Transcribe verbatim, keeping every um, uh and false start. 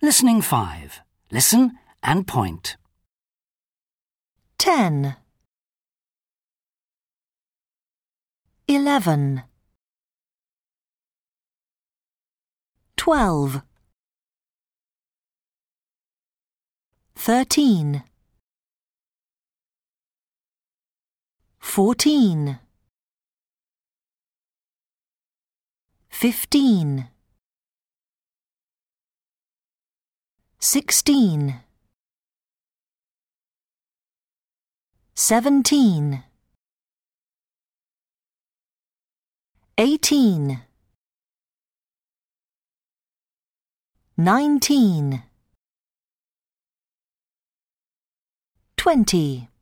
Listening five. Listen and point. Ten. Eleven. Twelve. Thirteen. Fourteen. Fifteen. Sixteen. Seventeen. Eighteen. Nineteen. Twenty.